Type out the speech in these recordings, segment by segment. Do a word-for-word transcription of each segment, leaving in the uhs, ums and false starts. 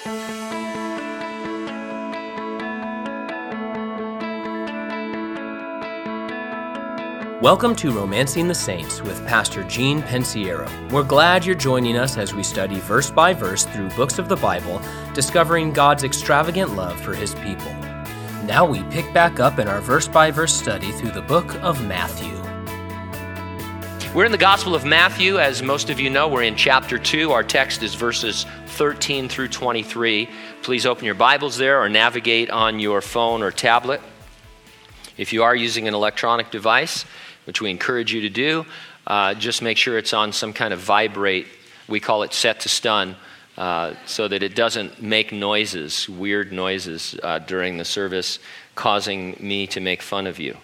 Welcome to Romancing the Saints with Pastor Gene Pensiero. We're glad you're joining us as we study verse by verse through books of the Bible, discovering God's extravagant love for His people. Now we pick back up in our verse by verse study through the book of Matthew. We're in the Gospel of Matthew. As most of you know, we're in chapter two. Our text is verses thirteen through twenty-three. Please open your Bibles there or navigate on your phone or tablet. If you are using an electronic device, which we encourage you to do, uh, just make sure it's on some kind of vibrate. We call it set to stun, uh, so that it doesn't make noises, weird noises uh, during the service, causing me to make fun of you.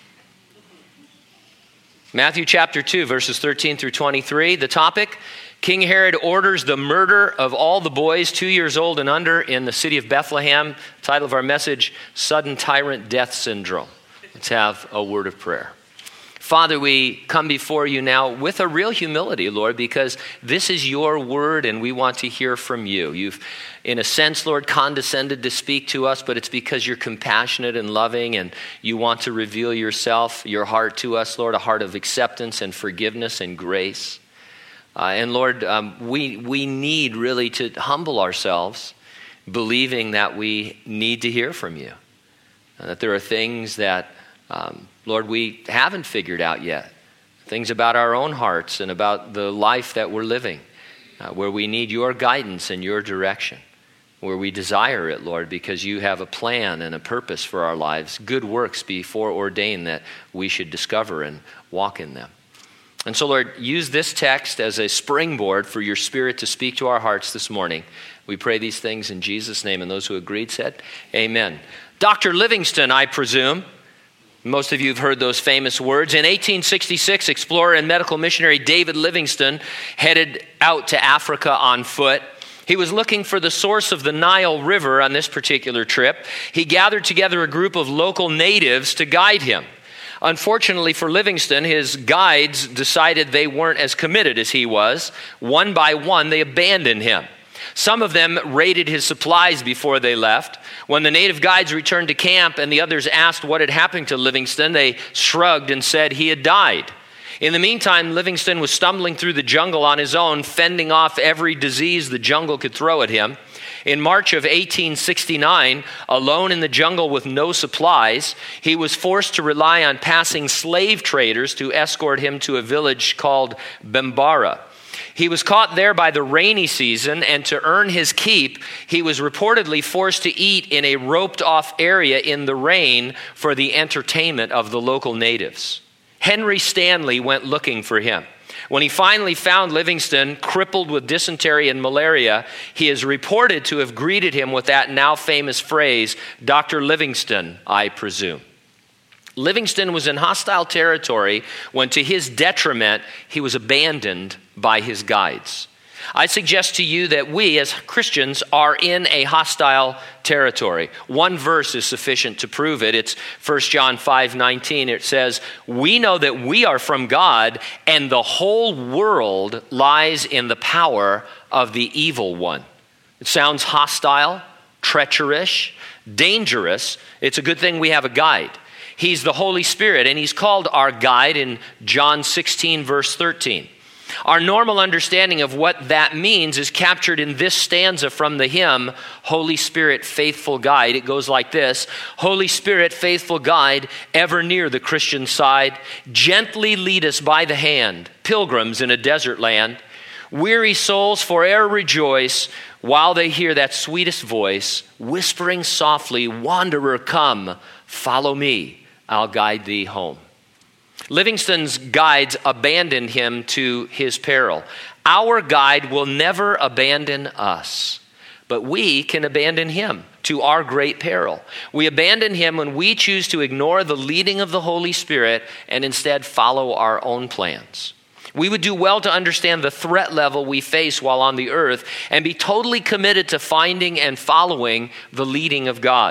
Matthew chapter two, verses thirteen through twenty-three. The topic, King Herod orders the murder of all the boys two years old and under in the city of Bethlehem. Title of our message, Sudden Tyrant Death Syndrome. Let's have a word of prayer. Father, we come before you now with a real humility, Lord, because this is your word and we want to hear from you. You've, in a sense, Lord, condescended to speak to us, but it's because you're compassionate and loving and you want to reveal yourself, your heart to us, Lord, a heart of acceptance and forgiveness and grace. Uh, and Lord, um, we, we need really to humble ourselves, believing that we need to hear from you, uh, that there are things that Um, Lord, we haven't figured out yet. Things about our own hearts and about the life that we're living, uh, where we need your guidance and your direction, where we desire it, Lord, because you have a plan and a purpose for our lives, good works before ordained that we should discover and walk in them. And so, Lord, use this text as a springboard for your Spirit to speak to our hearts this morning. We pray these things in Jesus' name, and those who agreed said, amen. Doctor Livingstone, I presume. Most of you have heard those famous words. In eighteen sixty-six, explorer and medical missionary David Livingstone headed out to Africa on foot. He was looking for the source of the Nile River on this particular trip. He gathered together a group of local natives to guide him. Unfortunately for Livingstone, his guides decided they weren't as committed as he was. One by one, they abandoned him. Some of them raided his supplies before they left. When the native guides returned to camp and the others asked what had happened to Livingstone, they shrugged and said he had died. In the meantime, Livingstone was stumbling through the jungle on his own, fending off every disease the jungle could throw at him. In March of eighteen sixty-nine, alone in the jungle with no supplies, he was forced to rely on passing slave traders to escort him to a village called Bambara. He was caught there by the rainy season, and to earn his keep, he was reportedly forced to eat in a roped-off area in the rain for the entertainment of the local natives. Henry Stanley went looking for him. When he finally found Livingstone, crippled with dysentery and malaria, he is reported to have greeted him with that now famous phrase, Doctor Livingstone, I presume. Livingstone was in hostile territory when, to his detriment, he was abandoned by his guides. I suggest to you that we as Christians are in a hostile territory. One verse is sufficient to prove it. It's First John five nineteen. It says, we know that we are from God and the whole world lies in the power of the evil one. It sounds hostile, treacherous, dangerous. It's a good thing we have a guide. He's the Holy Spirit, and he's called our guide in John sixteen, verse thirteen. Our normal understanding of what that means is captured in this stanza from the hymn, Holy Spirit, Faithful Guide. It goes like this, Holy Spirit, faithful guide, ever near the Christian side, gently lead us by the hand, pilgrims in a desert land. Weary souls fore'er rejoice while they hear that sweetest voice, whispering softly, wanderer, come, follow me, I'll guide thee home. Livingstone's guides abandoned him to his peril. Our guide will never abandon us, but we can abandon him to our great peril. We abandon him when we choose to ignore the leading of the Holy Spirit and instead follow our own plans. We would do well to understand the threat level we face while on the earth and be totally committed to finding and following the leading of God.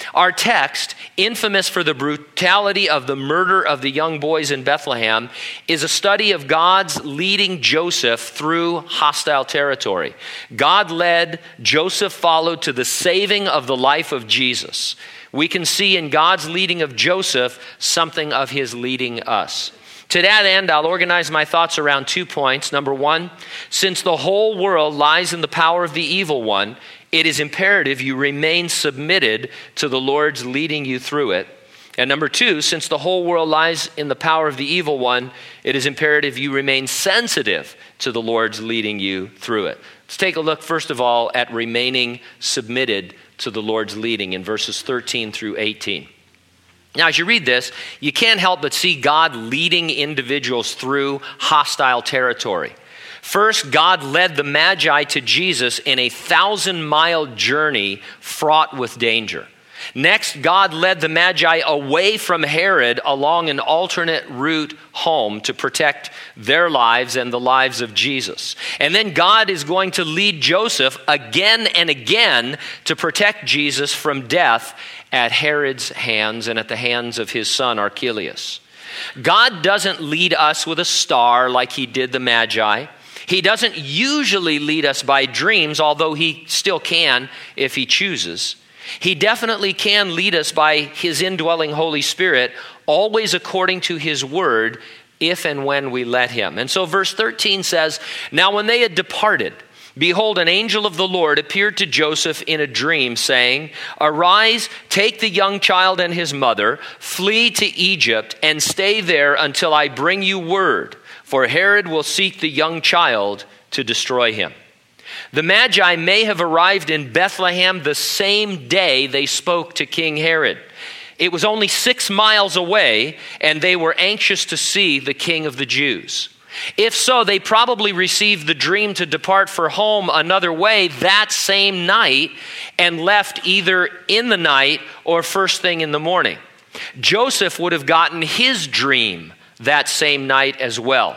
Our text, infamous for the brutality of the murder of the young boys in Bethlehem, is a study of God's leading Joseph through hostile territory. God led, Joseph followed to the saving of the life of Jesus. We can see in God's leading of Joseph something of his leading us. To that end, I'll organize my thoughts around two points. Number one, since the whole world lies in the power of the evil one, it is imperative you remain submitted to the Lord's leading you through it. And number two, since the whole world lies in the power of the evil one, it is imperative you remain sensitive to the Lord's leading you through it. Let's take a look, first of all, at remaining submitted to the Lord's leading in verses thirteen through eighteen. Now, as you read this, you can't help but see God leading individuals through hostile territory. First, God led the Magi to Jesus in a thousand-mile journey fraught with danger. Next, God led the Magi away from Herod along an alternate route home to protect their lives and the lives of Jesus. And then God is going to lead Joseph again and again to protect Jesus from death at Herod's hands and at the hands of his son Archelaus. God doesn't lead us with a star like he did the Magi. He doesn't usually lead us by dreams, although he still can if he chooses. He definitely can lead us by his indwelling Holy Spirit, always according to his word, if and when we let him. And so verse thirteen says, "Now when they had departed, behold, an angel of the Lord appeared to Joseph in a dream, saying, 'Arise, take the young child and his mother, flee to Egypt, and stay there until I bring you word, for Herod will seek the young child to destroy him.'" The Magi may have arrived in Bethlehem the same day they spoke to King Herod. It was only six miles away, and they were anxious to see the King of the Jews. If so, they probably received the dream to depart for home another way that same night and left either in the night or first thing in the morning. Joseph would have gotten his dream that same night as well.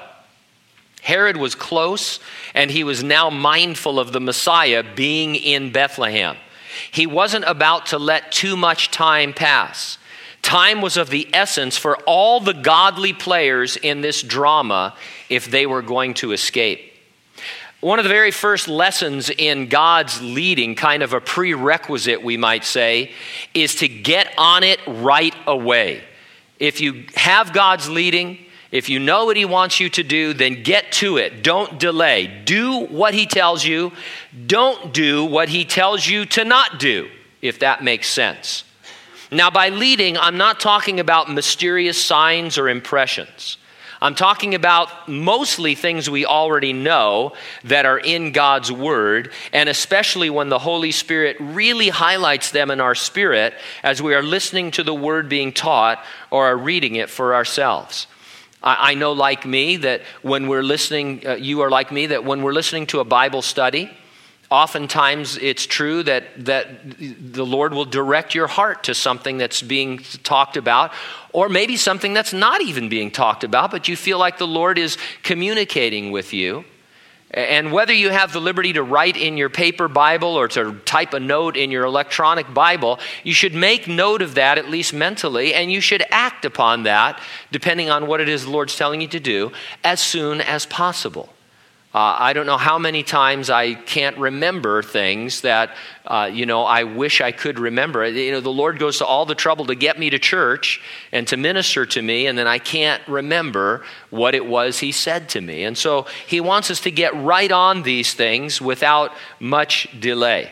Herod was close, and he was now mindful of the Messiah being in Bethlehem. He wasn't about to let too much time pass. Time was of the essence for all the godly players in this drama if they were going to escape. One of the very first lessons in God's leading, kind of a prerequisite we might say, is to get on it right away. If you have God's leading, if you know what he wants you to do, then get to it. Don't delay. Do what he tells you. Don't do what he tells you to not do, if that makes sense. Now, by leading, I'm not talking about mysterious signs or impressions. I'm talking about mostly things we already know that are in God's word, and especially when the Holy Spirit really highlights them in our spirit as we are listening to the word being taught or are reading it for ourselves. I know, like me, that when we're listening, uh, you are like me, that when we're listening to a Bible study, oftentimes it's true that, that the Lord will direct your heart to something that's being talked about, or maybe something that's not even being talked about, but you feel like the Lord is communicating with you. And whether you have the liberty to write in your paper Bible or to type a note in your electronic Bible, you should make note of that, at least mentally, and you should act upon that, depending on what it is the Lord's telling you to do, as soon as possible. Uh, I don't know how many times I can't remember things that, uh, you know, I wish I could remember. You know, the Lord goes to all the trouble to get me to church and to minister to me, and then I can't remember what it was he said to me. And so he wants us to get right on these things without much delay.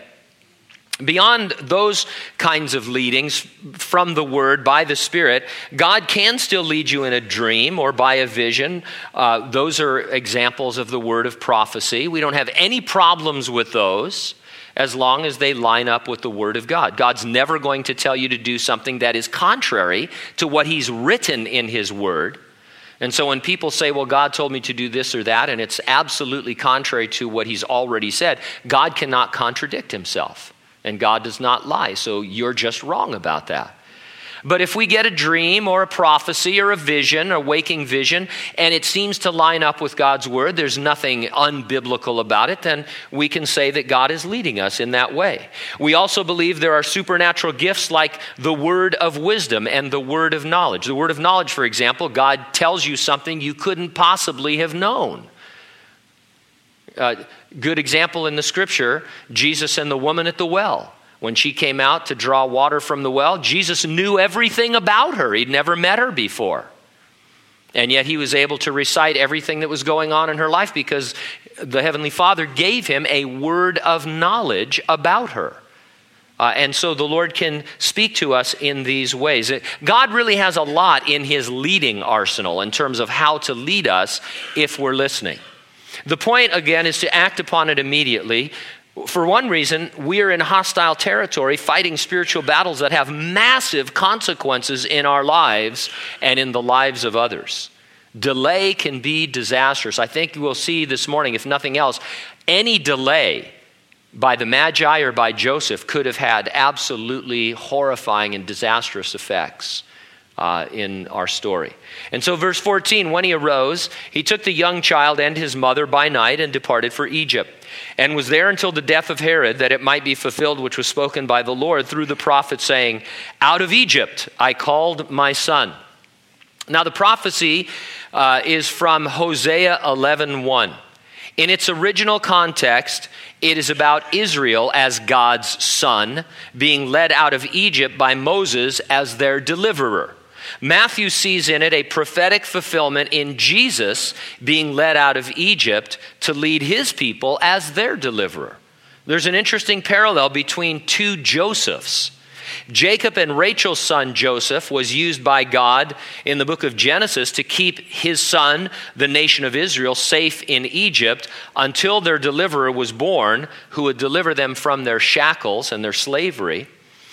Beyond those kinds of leadings from the Word by the Spirit, God can still lead you in a dream or by a vision. Uh, those are examples of the word of prophecy. We don't have any problems with those as long as they line up with the Word of God. God's never going to tell you to do something that is contrary to what He's written in His Word. And so when people say, well, God told me to do this or that, and it's absolutely contrary to what He's already said, God cannot contradict Himself. And God does not lie, so you're just wrong about that. But if we get a dream or a prophecy or a vision, a waking vision, and it seems to line up with God's word, there's nothing unbiblical about it, then we can say that God is leading us in that way. We also believe there are supernatural gifts like the word of wisdom and the word of knowledge. The word of knowledge, for example, God tells you something you couldn't possibly have known. Uh, good example in the scripture, Jesus and the woman at the well. When she came out to draw water from the well, Jesus knew everything about her. He'd never met her before. And yet he was able to recite everything that was going on in her life because the Heavenly Father gave him a word of knowledge about her. Uh, and so the Lord can speak to us in these ways. God really has a lot in his leading arsenal in terms of how to lead us if we're listening. The point, again, is to act upon it immediately. For one reason, we are in hostile territory fighting spiritual battles that have massive consequences in our lives and in the lives of others. Delay can be disastrous. I think we'll see this morning, if nothing else, any delay by the Magi or by Joseph could have had absolutely horrifying and disastrous effects Uh, in our story. And so verse fourteen, when he arose, he took the young child and his mother by night and departed for Egypt, and was there until the death of Herod, that it might be fulfilled which was spoken by the Lord through the prophet, saying, out of Egypt I called my son. Now the prophecy uh, is from Hosea eleven one. In its original context, it is about Israel as God's son being led out of Egypt by Moses as their deliverer. Matthew sees in it a prophetic fulfillment in Jesus being led out of Egypt to lead his people as their deliverer. There's an interesting parallel between two Josephs. Jacob and Rachel's son Joseph was used by God in the book of Genesis to keep his son, the nation of Israel, safe in Egypt until their deliverer was born, who would deliver them from their shackles and their slavery.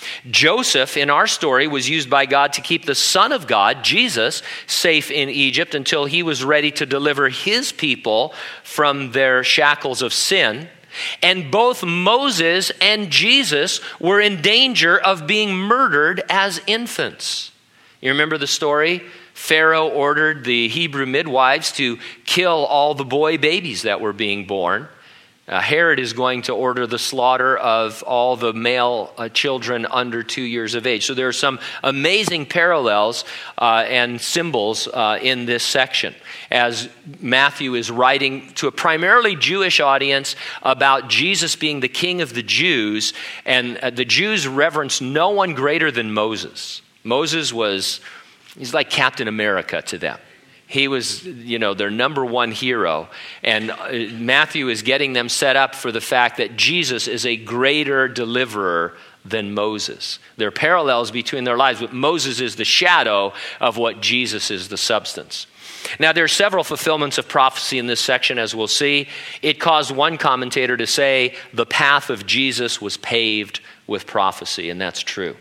Joseph, in our story, was used by God to keep the Son of God, Jesus, safe in Egypt until he was ready to deliver his people from their shackles of sin. And both Moses and Jesus were in danger of being murdered as infants. You remember the story? Pharaoh ordered the Hebrew midwives to kill all the boy babies that were being born. Uh, Herod is going to order the slaughter of all the male uh, children under two years of age. So there are some amazing parallels uh, and symbols uh, in this section as Matthew is writing to a primarily Jewish audience about Jesus being the King of the Jews, and uh, the Jews reverence no one greater than Moses. Moses was, he's like Captain America to them. He was, you know, their number one hero. And Matthew is getting them set up for the fact that Jesus is a greater deliverer than Moses. There are parallels between their lives, but Moses is the shadow of what Jesus is the substance. Now, there are several fulfillments of prophecy in this section, as we'll see. It caused one commentator to say the path of Jesus was paved with prophecy, and that's true.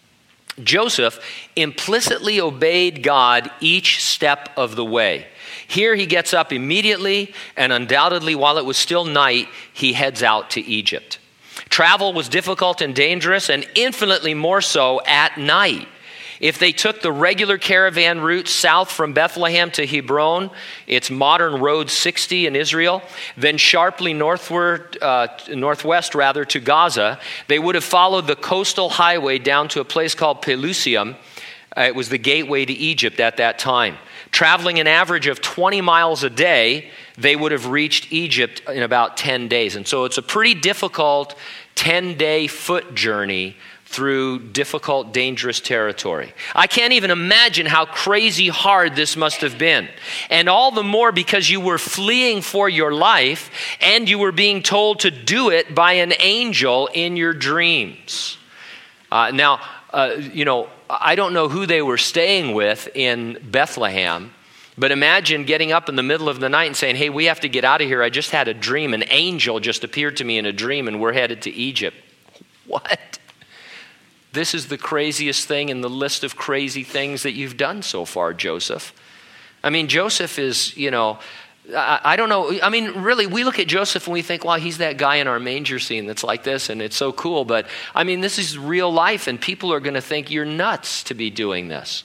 Joseph implicitly obeyed God each step of the way. Here he gets up immediately, and undoubtedly while it was still night, he heads out to Egypt. Travel was difficult and dangerous, and infinitely more so at night. If they took the regular caravan route south from Bethlehem to Hebron, it's modern Road sixty in Israel, then sharply northward, uh, northwest rather to Gaza, they would have followed the coastal highway down to a place called Pelusium. Uh, it was the gateway to Egypt at that time. Traveling an average of twenty miles a day, they would have reached Egypt in about ten days. And so it's a pretty difficult ten-day foot journey through difficult, dangerous territory. I can't even imagine how crazy hard this must have been. And all the more because you were fleeing for your life and you were being told to do it by an angel in your dreams. Uh, now, uh, you know, I don't know who they were staying with in Bethlehem, but imagine getting up in the middle of the night and saying, hey, we have to get out of here. I just had a dream. An angel just appeared to me in a dream and we're headed to Egypt. What? This is the craziest thing in the list of crazy things that you've done so far, Joseph. I mean, Joseph is, you know, I, I don't know. I mean, really, we look at Joseph and we think, well, he's that guy in our manger scene that's like this, and it's so cool. But I mean, this is real life, and people are going to think you're nuts to be doing this.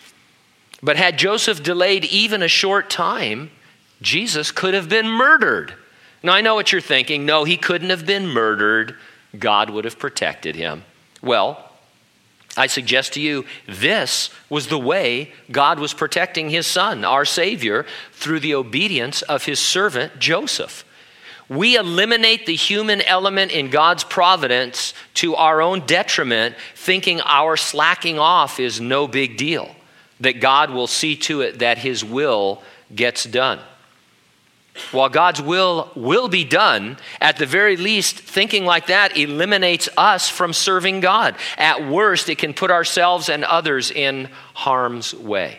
But had Joseph delayed even a short time, Jesus could have been murdered. Now, I know what you're thinking. No, he couldn't have been murdered. God would have protected him. Well, I suggest to you, this was the way God was protecting his son, our Savior, through the obedience of his servant Joseph. We eliminate the human element in God's providence to our own detriment, thinking our slacking off is no big deal, that God will see to it that his will gets done. While God's will will be done, at the very least, thinking like that eliminates us from serving God. At worst, it can put ourselves and others in harm's way.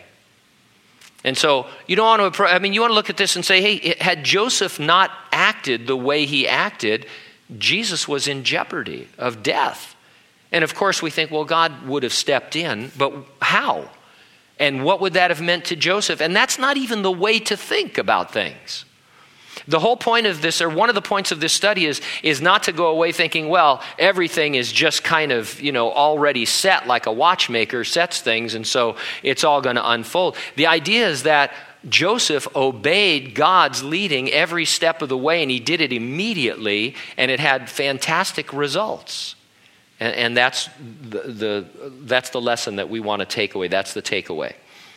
And so you don't want to, I mean, you want to look at this and say, hey, had Joseph not acted the way he acted, Jesus was in jeopardy of death. And of course, we think, well, God would have stepped in, but how? And what would that have meant to Joseph? And that's not even the way to think about things. The whole point of this, or one of the points of this study is, is not to go away thinking, well, everything is just kind of, you know, already set like a watchmaker sets things, and so it's all going to unfold. The idea is that Joseph obeyed God's leading every step of the way, and he did it immediately, and it had fantastic results. And, and that's the, the that's the lesson that we want to take away. That's the takeaway.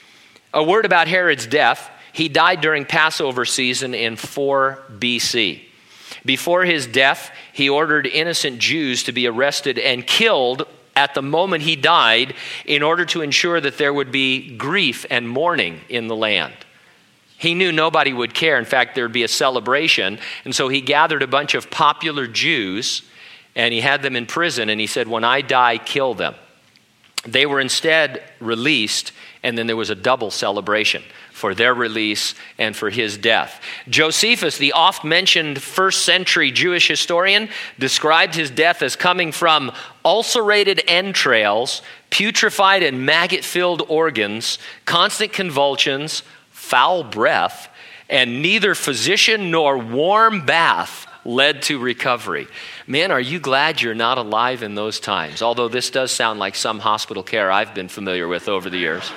A word about Herod's death. He died during Passover season in four B C. Before his death, he ordered innocent Jews to be arrested and killed at the moment he died in order to ensure that there would be grief and mourning in the land. He knew nobody would care. In fact, there would be a celebration. And so he gathered a bunch of popular Jews and he had them in prison, and he said, when I die, kill them. They were instead released, and then there was a double celebration for their release and for his death. Josephus, the oft-mentioned first century Jewish historian, described his death as coming from ulcerated entrails, putrefied and maggot-filled organs, constant convulsions, foul breath, and neither physician nor warm bath led to recovery. Man, are you glad you're not alive in those times? Although this does sound like some hospital care I've been familiar with over the years.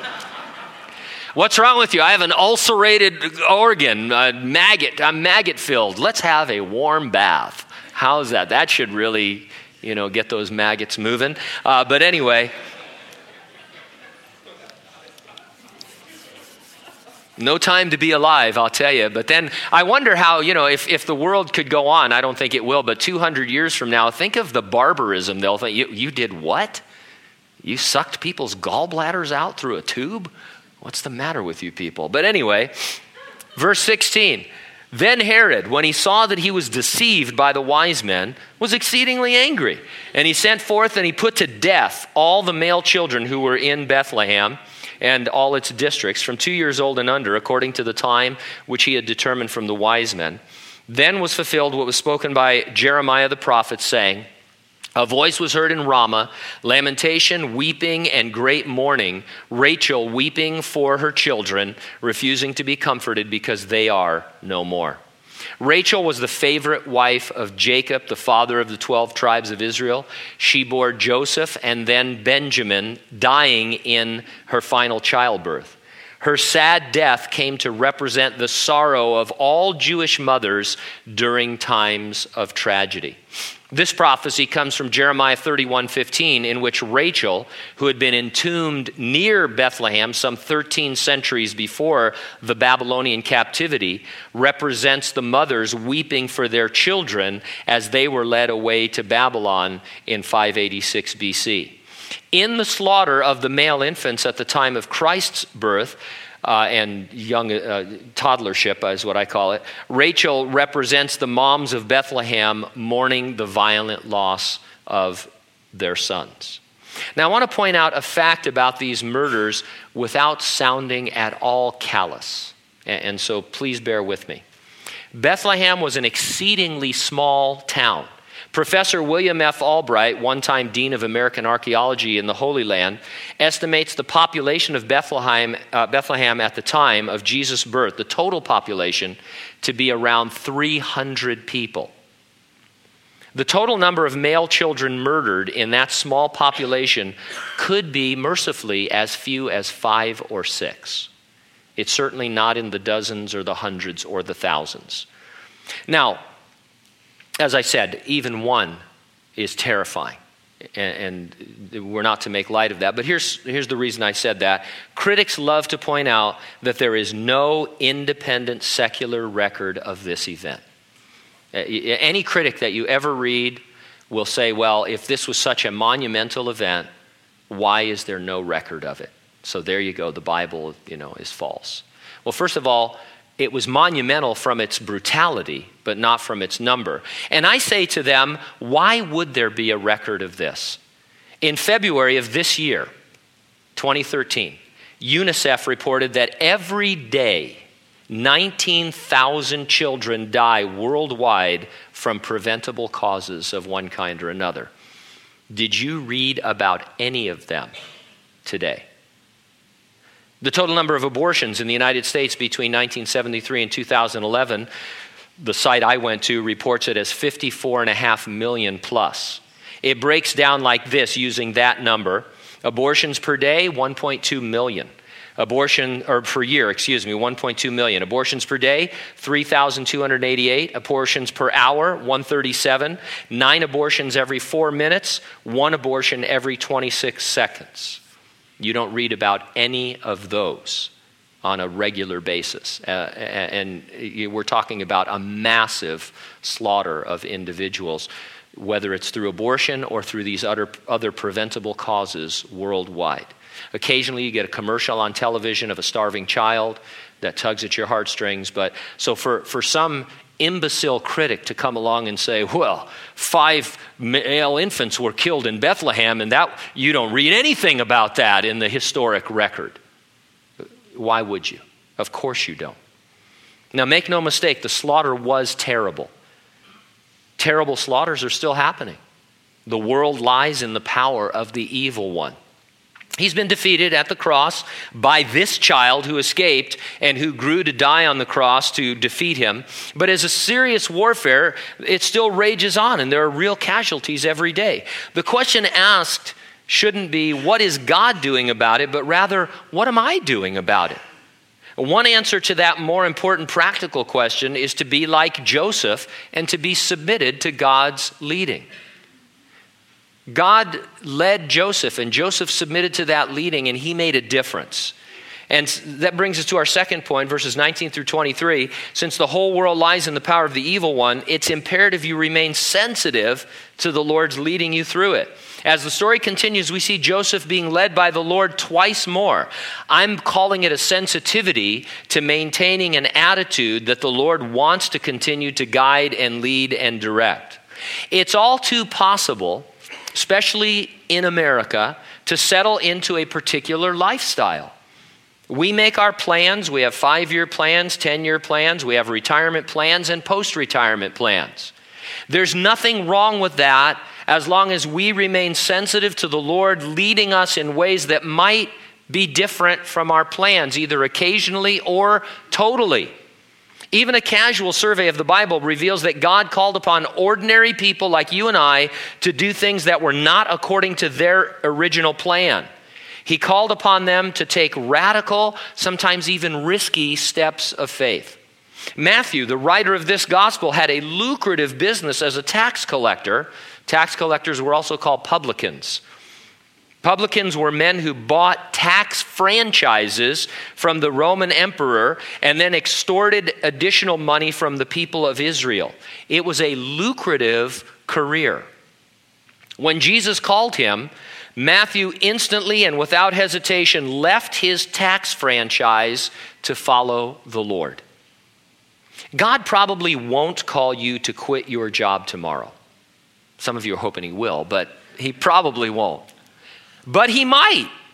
What's wrong with you? I have an ulcerated organ, a maggot. I'm maggot filled. Let's have a warm bath. How's that? That should really, you know, get those maggots moving. Uh, but anyway, no time to be alive, I'll tell you. But then I wonder how, you know, if, if the world could go on, I don't think it will, but two hundred years from now, think of the barbarism. They'll think, you, you did what? You sucked people's gallbladders out through a tube? What's the matter with you people? But anyway, verse sixteen. Then Herod, when he saw that he was deceived by the wise men, was exceedingly angry. And he sent forth and he put to death all the male children who were in Bethlehem and all its districts from two years old and under, according to the time which he had determined from the wise men. Then was fulfilled what was spoken by Jeremiah the prophet, saying, a voice was heard in Ramah, lamentation, weeping, and great mourning, Rachel weeping for her children, refusing to be comforted because they are no more. Rachel was the favorite wife of Jacob, the father of the twelve tribes of Israel. She bore Joseph and then Benjamin, dying in her final childbirth. Her sad death came to represent the sorrow of all Jewish mothers during times of tragedy. This prophecy comes from Jeremiah thirty-one fifteen, in which Rachel, who had been entombed near Bethlehem some thirteen centuries before the Babylonian captivity, represents the mothers weeping for their children as they were led away to Babylon in five eighty-six B C. In the slaughter of the male infants at the time of Christ's birth, Uh, and young uh, toddlership is what I call it, Rachel represents the moms of Bethlehem mourning the violent loss of their sons. Now, I want to point out a fact about these murders without sounding at all callous, and, and so please bear with me. Bethlehem was an exceedingly small town. Professor William F. Albright, one-time Dean of American Archaeology in the Holy Land, estimates the population of Bethlehem, uh, Bethlehem at the time of Jesus' birth, the total population, to be around three hundred people. The total number of male children murdered in that small population could be, mercifully, as few as five or six. It's certainly not in the dozens or the hundreds or the thousands. Now, as I said, even one is terrifying, and, and we're not to make light of that. But here's, here's the reason I said that. Critics love to point out that there is no independent secular record of this event. Any critic that you ever read will say, well, if this was such a monumental event, why is there no record of it? So there you go, the Bible, you know, is false. Well, first of all, it was monumental from its brutality, but not from its number. And I say to them, why would there be a record of this? In February of this year, twenty thirteen, UNICEF reported that every day, nineteen thousand children die worldwide from preventable causes of one kind or another. Did you read about any of them today? The total number of abortions in the United States between nineteen seventy-three and two thousand eleven, the site I went to reports it as fifty-four and a half million plus. It breaks down like this using that number. Abortions per day, one point two million. Abortion, or per year, excuse me, one point two million. Abortions per day, three thousand two hundred eighty-eight. Abortions per hour, one hundred thirty-seven. Nine abortions every four minutes. One abortion every twenty-six seconds. You don't read about any of those on a regular basis. Uh, and we're talking about a massive slaughter of individuals, whether it's through abortion or through these other, other preventable causes worldwide. Occasionally you get a commercial on television of a starving child that tugs at your heartstrings. But so for, for some imbecile critic to come along and say, well, five male infants were killed in Bethlehem, and that you don't read anything about that in the historic record. Why would you? Of course you don't. Now, make no mistake, the slaughter was terrible. Terrible slaughters are still happening. The world lies in the power of the evil one. He's been defeated at the cross by this child who escaped and who grew to die on the cross to defeat him. But as a serious warfare, it still rages on, and there are real casualties every day. The question asked shouldn't be, what is God doing about it, but rather, what am I doing about it? One answer to that more important practical question is to be like Joseph and to be submitted to God's leading. God led Joseph, and Joseph submitted to that leading, and he made a difference. And that brings us to our second point, verses nineteen through twenty-three. Since the whole world lies in the power of the evil one, it's imperative you remain sensitive to the Lord's leading you through it. As the story continues, we see Joseph being led by the Lord twice more. I'm calling it a sensitivity to maintaining an attitude that the Lord wants to continue to guide and lead and direct. It's all too possible, especially in America, to settle into a particular lifestyle. We make our plans. We have five-year plans, ten-year plans. We have retirement plans and post-retirement plans. There's nothing wrong with that as long as we remain sensitive to the Lord leading us in ways that might be different from our plans, either occasionally or totally. Even a casual survey of the Bible reveals that God called upon ordinary people like you and I to do things that were not according to their original plan. He called upon them to take radical, sometimes even risky steps of faith. Matthew, the writer of this gospel, had a lucrative business as a tax collector. Tax collectors were also called publicans. Publicans were men who bought tax franchises from the Roman emperor and then extorted additional money from the people of Israel. It was a lucrative career. When Jesus called him, Matthew instantly and without hesitation left his tax franchise to follow the Lord. God probably won't call you to quit your job tomorrow. Some of you are hoping he will, but he probably won't. But he might.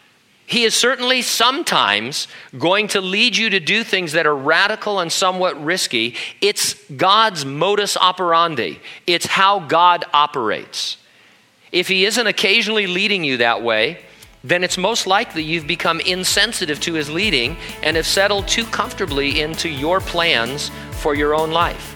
He is certainly sometimes going to lead you to do things that are radical and somewhat risky. It's God's modus operandi. It's how God operates. If he isn't occasionally leading you that way, then it's most likely you've become insensitive to his leading and have settled too comfortably into your plans for your own life.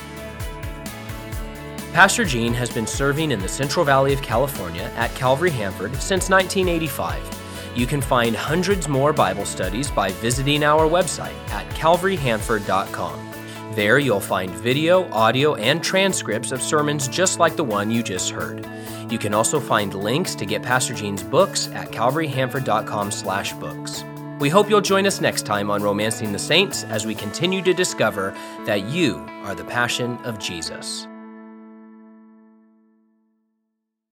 Pastor Gene has been serving in the Central Valley of California at Calvary Hanford since nineteen eighty-five. You can find hundreds more Bible studies by visiting our website at calvary hanford dot com. There you'll find video, audio, and transcripts of sermons just like the one you just heard. You can also find links to get Pastor Gene's books at calvary hanford dot com slash books. We hope you'll join us next time on Romancing the Saints as we continue to discover that you are the passion of Jesus.